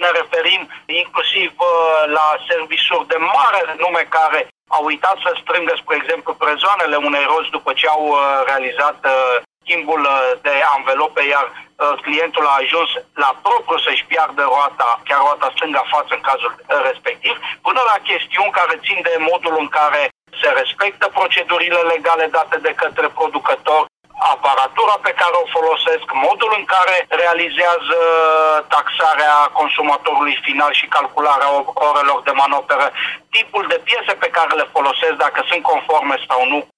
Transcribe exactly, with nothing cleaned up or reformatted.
ne referim inclusiv la servisuri de mare renume care au uitat să strângă, spre exemplu, prezoanele unei roți după ce au realizat schimbul de anvelope, iar clientul a ajuns la propriu să-și piardă roata, chiar roata stângă față în cazul respectiv, până la chestiuni care țin de modul în care se respectă procedurile legale date de către producător, aparatura pe care o folosesc, modul în care realizează taxarea consumatorului final și calcularea orelor de manoperă, tipul de piese pe care le folosesc, dacă sunt conforme sau nu